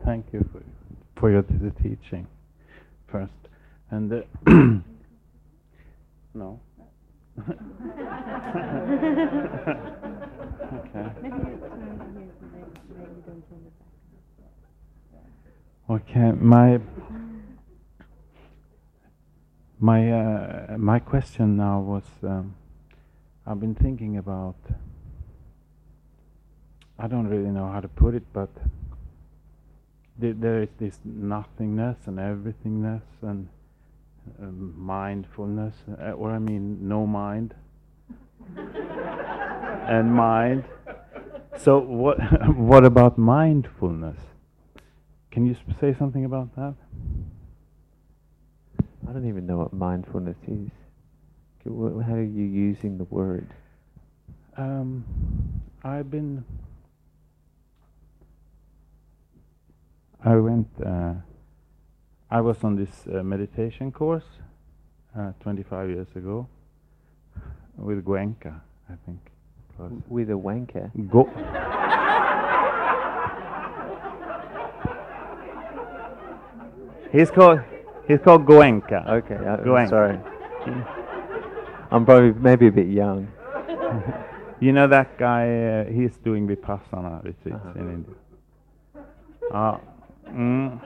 thank you for your the teaching first. And no. Okay. Okay. My question now was, I've been thinking about, I don't really know how to put it, but there is this nothingness and everythingness and mindfulness, or I mean no mind and mind. So what about mindfulness? Can you say something about that? I don't even know what mindfulness is. How are you using the word? I was on this meditation course 25 years ago with Goenka, I think. With a wanker? He's called Goenka. Okay, Goenka. Sorry. I'm probably maybe a bit young. You know that guy? He's doing Vipassana retreats in India.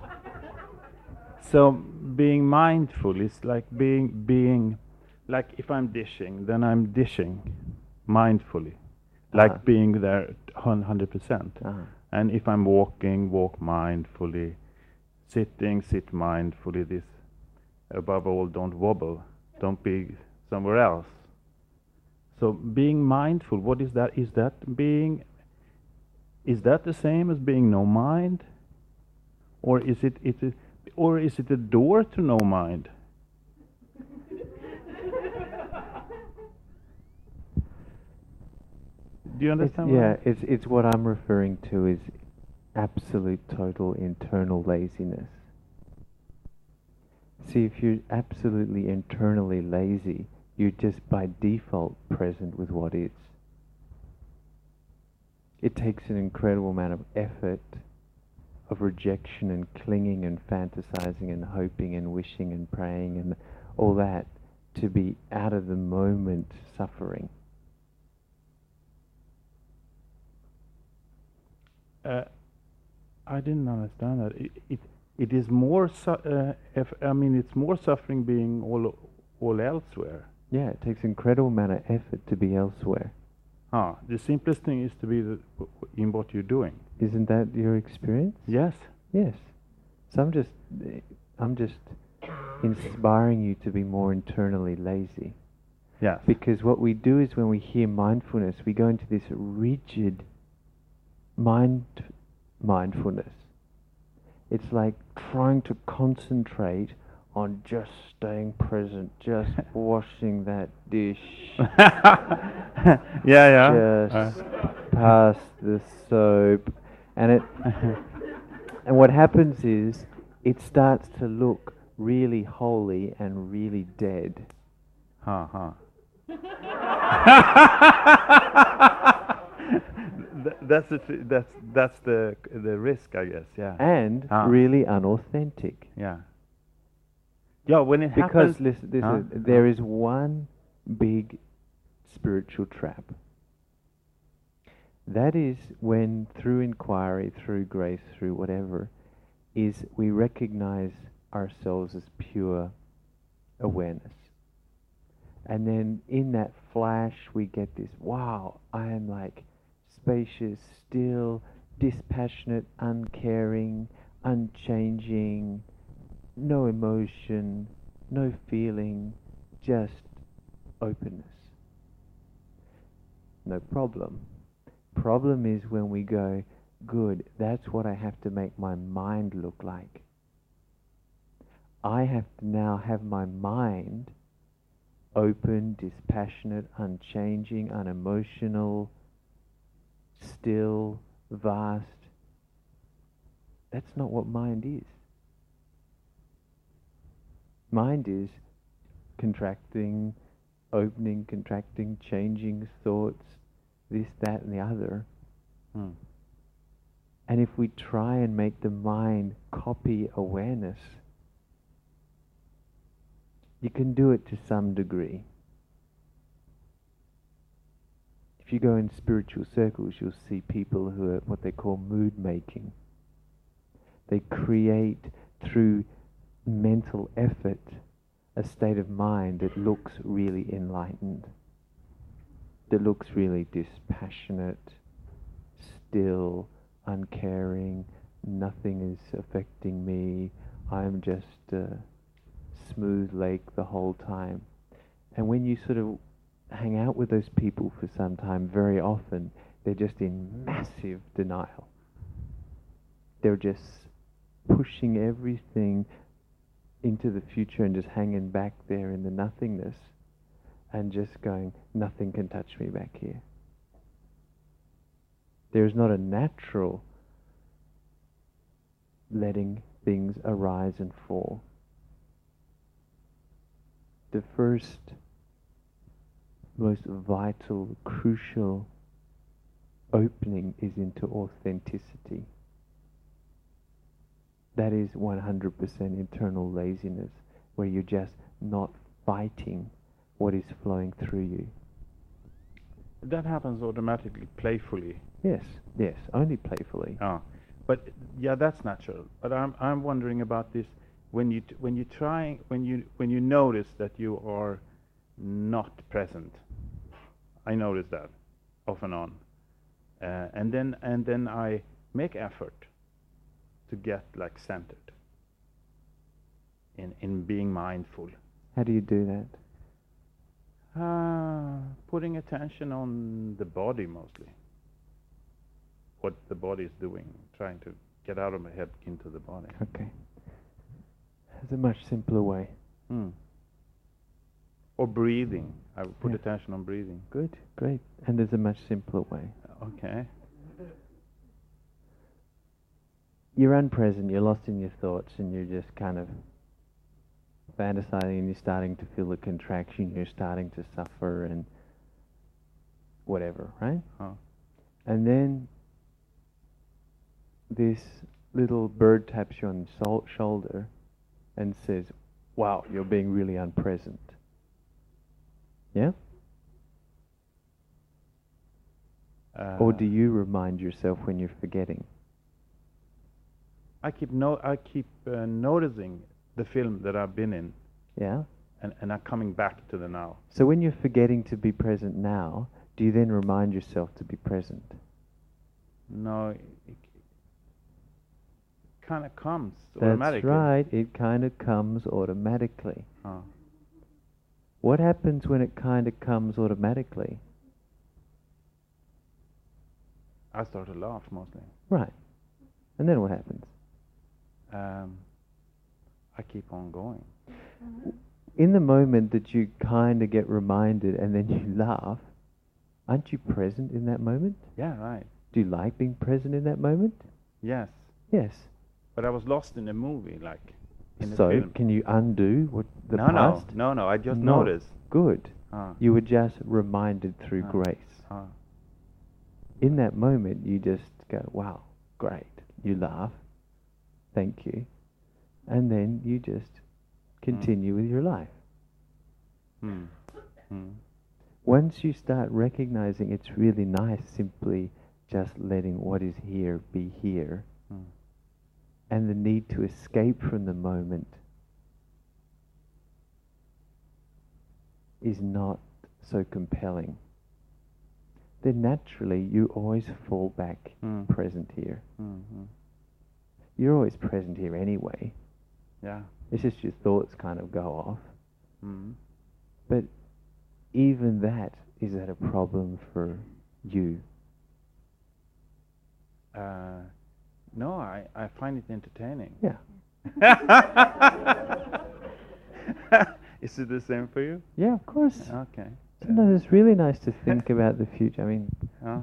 So being mindful is like being like if I'm dishing, then I'm dishing mindfully, like being there 100%. And if I'm walking, walk mindfully. Sitting, sit mindfully. This, above all, don't wobble. Don't be somewhere else. So being mindful, what is that? Is that the same as being no mind? Or is it a door to no mind? Do you understand? It's what I'm referring to is absolute total internal laziness. See, if you're absolutely internally lazy, you're just by default present with what is. It takes an incredible amount of effort, of rejection and clinging and fantasizing and hoping and wishing and praying and all that to be out of the moment suffering. I didn't understand that. It is more. It's more suffering being all elsewhere. Yeah, it takes incredible amount of effort to be elsewhere. The simplest thing is to be in what you're doing. Isn't that your experience? Yes. Yes. So I'm just inspiring you to be more internally lazy. Yes. Because what we do is when we hear mindfulness, we go into this rigid mindfulness. It's like trying to concentrate on just staying present, just washing that dish. Just pass the soap, and and what happens is it starts to look really holy and really dead. That's the risk, I guess. Yeah. And really unauthentic. Yeah. Yeah. When it happens, because there is one big spiritual trap. That is when, through inquiry, through grace, through whatever, is we recognize ourselves as pure awareness. And then in that flash we get this, wow, I am like spacious, still, dispassionate, uncaring, unchanging, no emotion, no feeling, just openness. No problem. Problem is when we go, good, that's what I have to make my mind look like. I have to now have my mind open, dispassionate, unchanging, unemotional, still, vast. That's not what mind is. Mind is contracting, opening, contracting, changing thoughts, this, that, and the other. And And if we try and make the mind copy awareness, you can do it to some degree. If you go in spiritual circles, you'll see people who are what they call mood making. They create through mental effort a state of mind that looks really enlightened, that looks really dispassionate, still, uncaring, nothing is affecting me, I'm just a smooth lake the whole time. And when you sort of hang out with those people for some time, very often they're just in massive denial. They're just pushing everything into the future and just hanging back there in the nothingness and just going, nothing can touch me back here. There is not a natural letting things arise and fall. The first, most vital, crucial opening is into authenticity. That is 100% internal laziness, where you're just not fighting what is flowing through you. That happens automatically, playfully. Yes, yes, only playfully. But yeah, that's natural. But I'm wondering about this when you notice that you are not present. I notice that off and on, and then I make effort to get like centered in being mindful. How do you do that? Putting attention on the body mostly. What the body is doing, trying to get out of my head into the body. Okay. There's a much simpler way. Or breathing. I would put attention on breathing. Good, great. And there's a much simpler way. Okay. You're unpresent, you're lost in your thoughts, and you're just kind of fantasizing, and you're starting to feel the contraction, you're starting to suffer and whatever, right? And then this little bird taps you on the shoulder and says, wow, you're being really unpresent. Yeah? Or do you remind yourself when you're forgetting? I keep noticing the film that I've been in. Yeah? And I'm coming back to the now. So when you're forgetting to be present now, do you then remind yourself to be present? No, it kind of comes automatically. That's right, it kind of comes automatically. What happens when it kind of comes automatically? I start to laugh mostly. Right. And then what happens? I keep on going. In the moment that you kind of get reminded and then you laugh, aren't you present in that moment? Yeah, right. Do you like being present in that moment? Yes. Yes. But I was lost in a movie, like in a so film. Can you undo what the past? No, I just noticed. Good. You were just reminded through grace. In that moment, you just go, wow, great. You laugh. Thank you. And then you just continue with your life. Once you start recognizing it's really nice simply just letting what is here be here, and the need to escape from the moment is not so compelling, then naturally you always fall back present here. You're always present here anyway. Yeah. It's just your thoughts kind of go off. But even that, is that a problem for you? No, I find it entertaining. Yeah. Is it the same for you? Yeah, of course. Okay. Sometimes it's really nice to think about the future. I mean,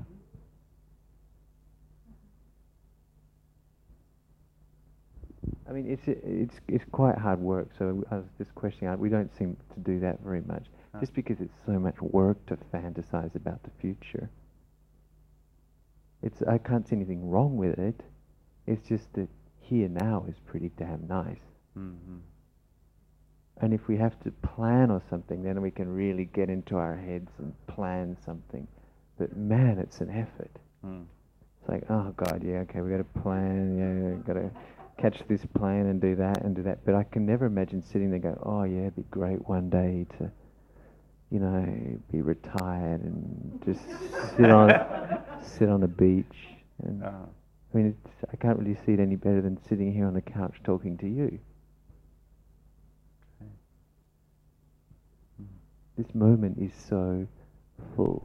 it's quite hard work. So I was just questioning. We don't seem to do that very much, just because it's so much work to fantasize about the future. I can't see anything wrong with it. It's just that here now is pretty damn nice. Mm-hmm. And if we have to plan or something, then we can really get into our heads and plan something. But man, it's an effort. Mm. It's like, oh God, yeah, okay, we got to plan, yeah, got to catch this plane and do that and do that. But I can never imagine sitting there going, oh yeah, it'd be great one day to, you know, be retired and just sit on a beach. And I mean, I can't really see it any better than sitting here on the couch talking to you. This moment is so full.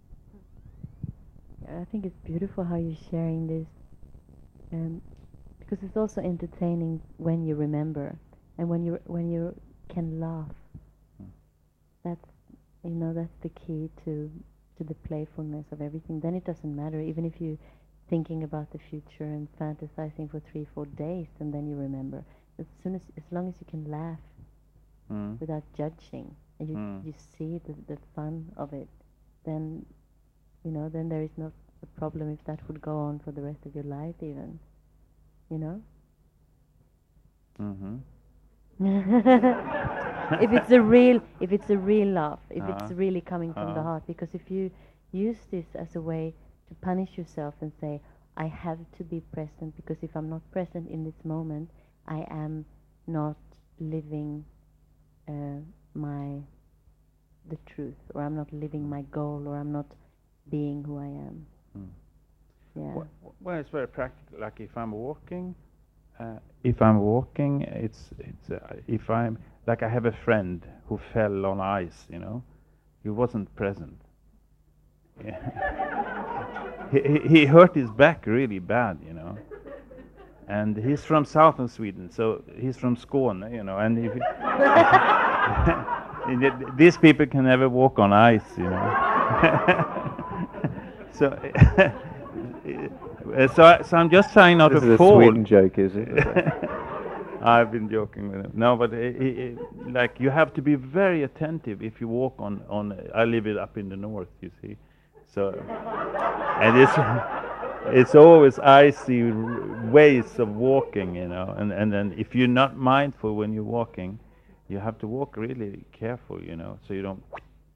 I think it's beautiful how you're sharing this, because it's also entertaining when you remember, and when you can laugh. That's that's the key to the playfulness of everything. Then it doesn't matter, even if you're thinking about the future and fantasizing for 3-4 days, and then you remember. As long as you can laugh without judging, and you see the fun of it, then then there is not a problem if that would go on for the rest of your life, even. Mm-hmm. if it's a real laugh, if it's really coming from the heart, because if you use this as a way to punish yourself and say, I have to be present, because if I'm not present in this moment, I am not living the truth, or I'm not living my goal, or I'm not being who I am. Yeah. Well, it's very practical. Like if I'm walking, it's if I'm like, I have a friend who fell on ice. He wasn't present. he hurt his back really bad. And he's from southern Sweden, so he's from Skåne. And if these people can never walk on ice. So, so I'm just trying not to fall. This is a Sweden joke, is it? I've been joking with him. No, but like, you have to be very attentive if you walk on. I live it up in the north, you see. So, and it's always icy ways of walking, And then if you're not mindful when you're walking, you have to walk really careful, so you don't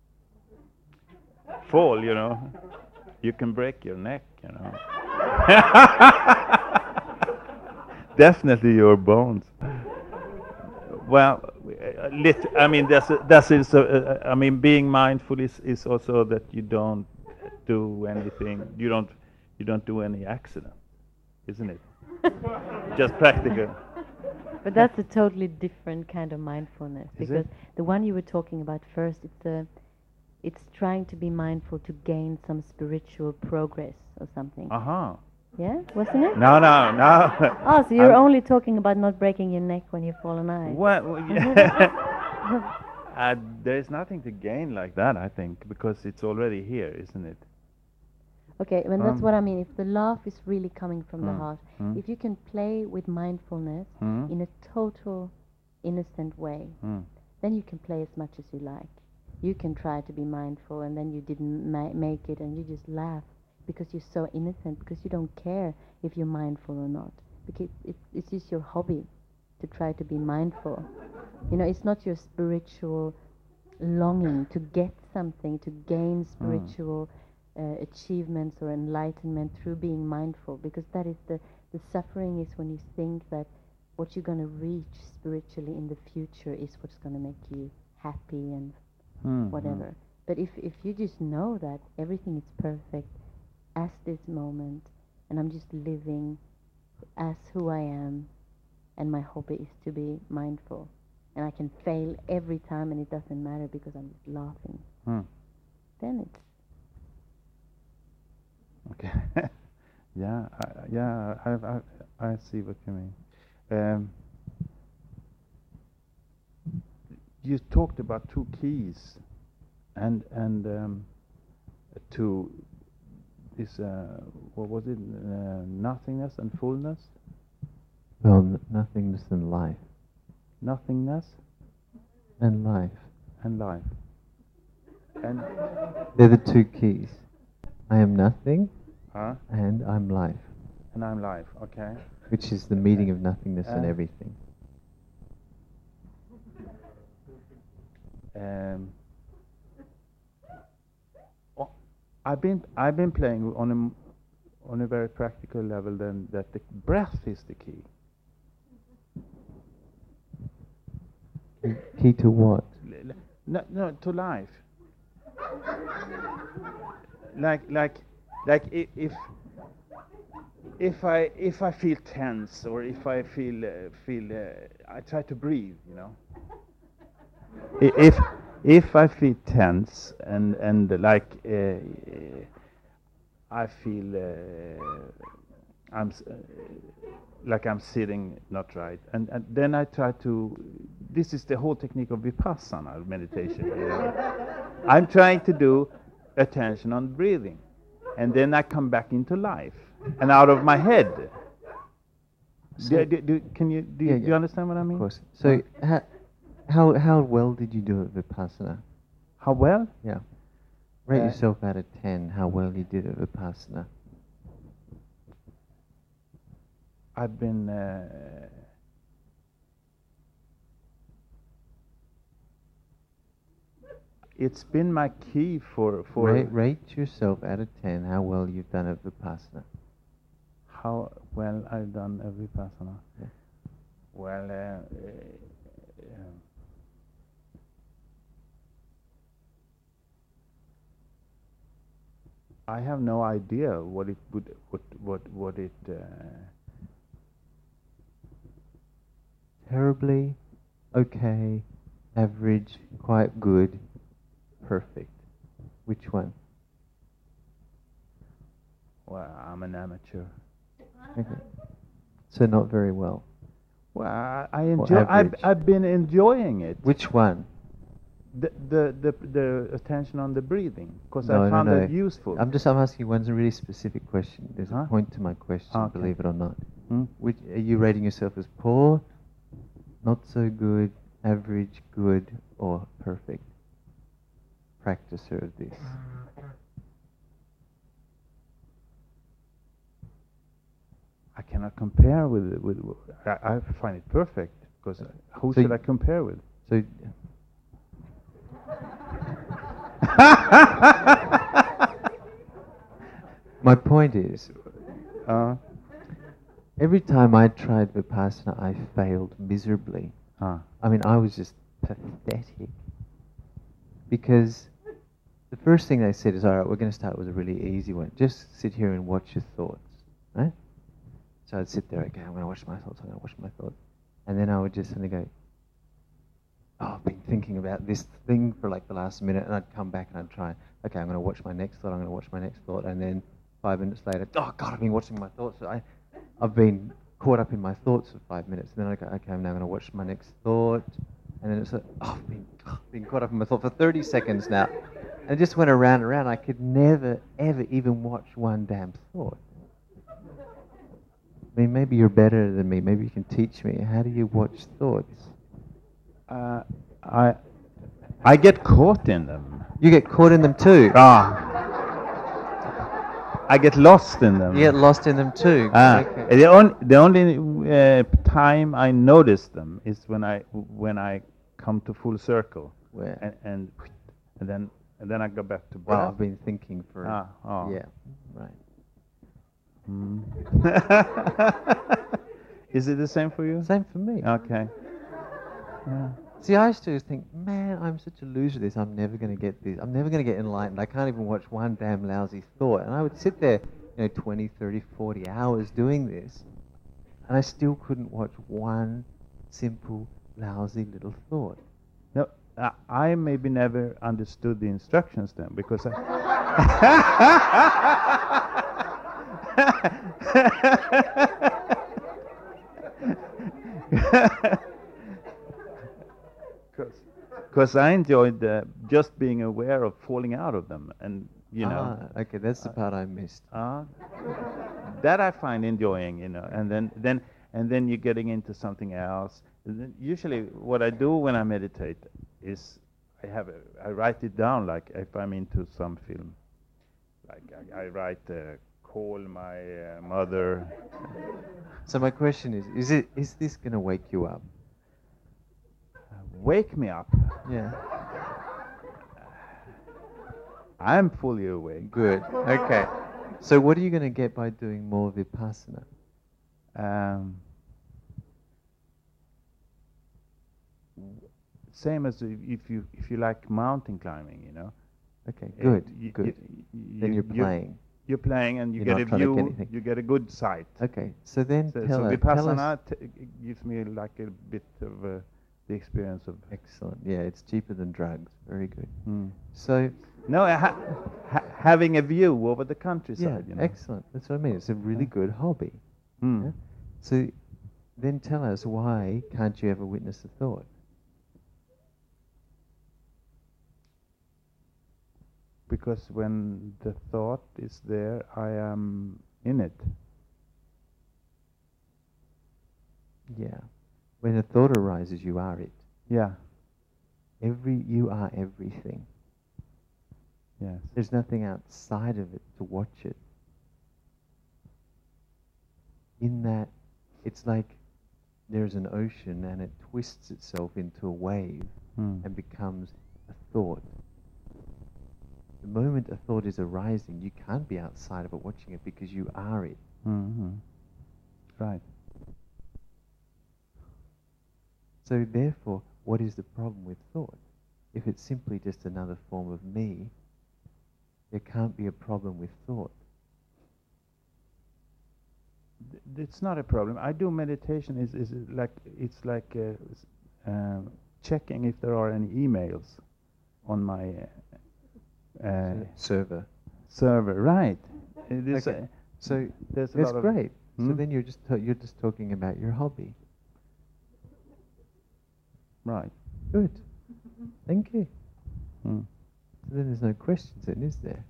fall, You can break your neck, Definitely your bones. Well, I mean, being mindful is also that you don't do anything. You don't do any accident, isn't it? Just practical. But that's a totally different kind of mindfulness, because the one you were talking about first, it's trying to be mindful to gain some spiritual progress or something. Yeah, wasn't it? No. Oh, so you're only talking about not breaking your neck when you fall on ice. Well, yeah. There's nothing to gain like that, I think, because it's already here, isn't it? Okay, well, that's what I mean. If the laugh is really coming from the heart, if you can play with mindfulness in a total innocent way, then you can play as much as you like. You can try to be mindful, and then you didn't make it, and you just laugh because you're so innocent, because you don't care if you're mindful or not, because it's just your hobby to try to be mindful. It's not your spiritual longing to get something, to gain spiritual achievements or enlightenment through being mindful, because that is the suffering, is when you think that what you're going to reach spiritually in the future is what's going to make you happy and whatever. But if you just know that everything is perfect as this moment, and I'm just living as who I am, and my hobby is to be mindful, and I can fail every time and it doesn't matter because I'm just laughing, then it's okay. I see what you mean. You talked about two keys, and to this what was it? Nothingness and fullness. Well, nothingness and life. Nothingness and life. And life. And they're the two keys. I am nothing, and I'm life. And I'm live, okay. Which is the meeting of nothingness and everything. I've been playing on a very practical level. Then that the breath is the key. Key to what? No, to life. like if I feel tense or if I feel I try to breathe. You know. If I feel tense and like I feel like I'm sitting not right, and then I try to. This is the whole technique of vipassana meditation. You know? I'm trying to do attention on breathing, and then I come back into life and out of my head. So do you understand what I mean? Of course. So how well did you do at Vipassana? How well? Yeah. Rate yourself out of 10. How well you did at Vipassana? I've been. It's been my key for. Rate yourself out of 10. How well you've done at Vipassana? How well I've done at Vipassana? Yeah. Well. I have no idea what it would, what it. Terribly, okay, average, quite good, perfect. Which one? Well, I'm an amateur. Okay. So not very well. Well, I enjoy. I've been enjoying it. Which one? The attention on the breathing, because I found that useful. I'm asking one really specific question. There's a point to my question, okay. Believe it or not. Which are you rating yourself as poor, not so good, average, good, or perfect practicer of this? I cannot compare with I find it perfect, because who should I compare with? So. My point is, every time I tried Vipassana, I failed miserably. I mean, I was just pathetic. Because the first thing they said is, all right, we're going to start with a really easy one. Just sit here and watch your thoughts, right? So I'd sit there, okay, I'm going to watch my thoughts, And then I would just suddenly go, oh, I've been thinking about this thing for like the last minute, and I'd come back and I'd try, okay, I'm going to watch my next thought, and then 5 minutes later, oh God, I've been watching my thoughts. So I've been caught up in my thoughts for 5 minutes, and then I go, okay, I'm now going to watch my next thought, and then it's like, oh, I've been caught up in my thought for 30 seconds now. And it just went around and around. I could never, ever even watch one damn thought. I mean, maybe you're better than me. Maybe you can teach me. How do you watch thoughts? I get caught in them. You get caught in them too? I get lost in them. You get lost in them too? Okay. The only time I notice them is when I come to full circle. Where? And then I go back to breath. Well, I've been thinking for... Yeah, right. Is it the same for you? Same for me. Okay. Yeah. See, I used to think, man, I'm such a loser at this. I'm never going to get this. I'm never going to get enlightened. I can't even watch one damn lousy thought. And I would sit there, 20, 30, 40 hours doing this, and I still couldn't watch one simple, lousy little thought. No, I maybe never understood the instructions then, because because I enjoyed just being aware of falling out of them, and okay, that's the part I missed. That I find enjoying, and then you're getting into something else. And then usually, what I do when I meditate is I write it down. Like if I'm into some film, like I write call my mother. So my question is this going to wake you up? Wake me up. Yeah. I'm fully awake. Good. Okay. So what are you going to get by doing more Vipassana? Same as if you like mountain climbing, you know. Okay. Good. Good. Then you're playing. You're playing, and you You're get a not trying to get view. anything. You get a good sight. Okay. So then So tell us. Vipassana gives me like a bit of the experience of. Excellent. Yeah, it's cheaper than drugs. Very good. Mm. So. No, having a view over the countryside. Yeah, you know? excellent. That's what I mean. It's a really good hobby. Mm. Yeah? So then tell us, why can't you ever witness a thought? Because when the thought is there, I am in it. Yeah. When a thought arises, you are it. Yeah. You are everything. Yes. There's nothing outside of it to watch it. In that, it's like there's an ocean and it twists itself into a wave and becomes a thought. The moment a thought is arising, you can't be outside of it watching it because you are it. Mm-hmm. Right. So therefore, what is the problem with thought? If it's simply just another form of me, there can't be a problem with thought. It's not a problem. I do meditation. It's like checking if there are any emails on my server. Right. It is okay. So there's that's great. So then you're just talking about your hobby. Right. Good. Thank you. Mm. So then there's no questions then, is there?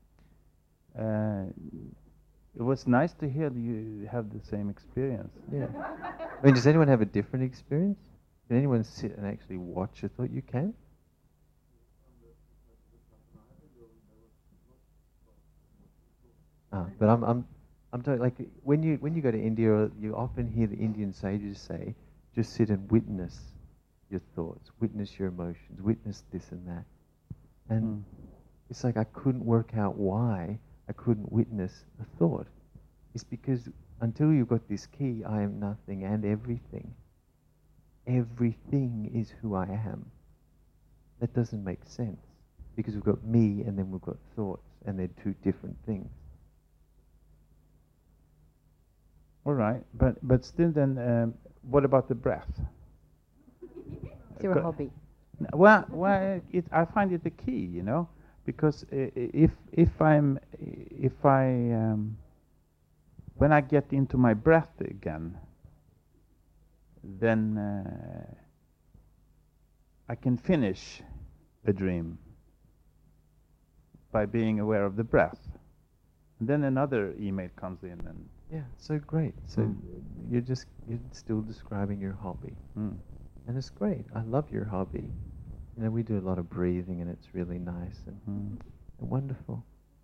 It was nice to hear that you have the same experience. Yeah. I mean, does anyone have a different experience? Can anyone sit and actually watch a thought? You can? But I'm talking, like when you go to India, you often hear the Indian sages say, just sit and witness your thoughts, witness your emotions, witness this and that. And it's like I couldn't work out why I couldn't witness a thought. It's because until you've got this key, I am nothing and everything. Everything is who I am. That doesn't make sense. Because we've got me and then we've got thoughts, and they're two different things. All right, but still then, what about the breath? It's your hobby. Well, I find it the key, you know, because when I get into my breath again, then I can finish a dream by being aware of the breath. And then another email comes in and... Yeah, so great. So you're still describing your hobby. And it's great. I love your hobby. You know, we do a lot of breathing and it's really nice and wonderful.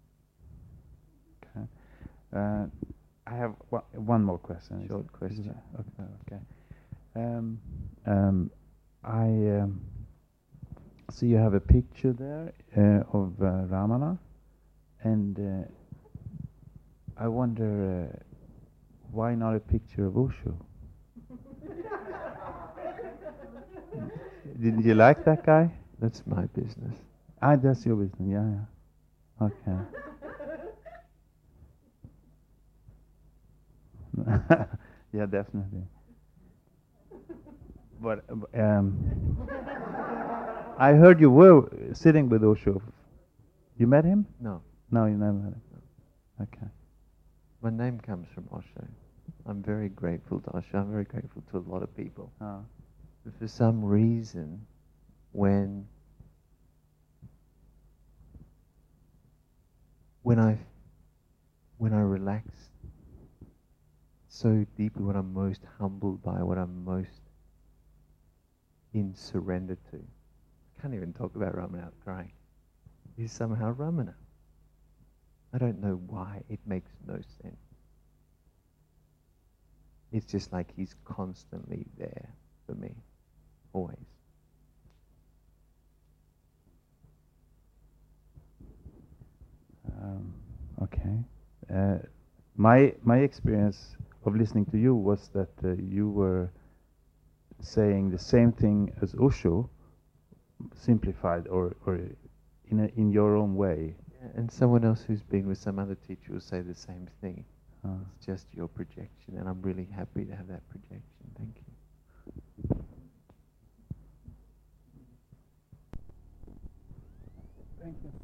Okay. I have one more question. Short question. Okay. I see you have a picture there of Ramana, and I wonder why not a picture of Osho? Did you like that guy? That's my business. That's your business. Yeah. Okay. Yeah, definitely. But I heard you were sitting with Osho. You met him? No. No, you never met him. Okay. My name comes from Osho. I'm very grateful to Osho. I'm very grateful to a lot of people. But for some reason, when I relax so deeply, what I'm most humbled by, what I'm most in surrender to, I can't even talk about Ramana without crying, is somehow Ramana. I don't know why. It makes no sense. It's just like he's constantly there for me, always. Okay. My experience of listening to you was that you were saying the same thing as Osho, simplified or in your own way. Yeah, and someone else who's been with some other teacher will say the same thing. It's just your projection, and I'm really happy to have that projection. Thank you. Thank you.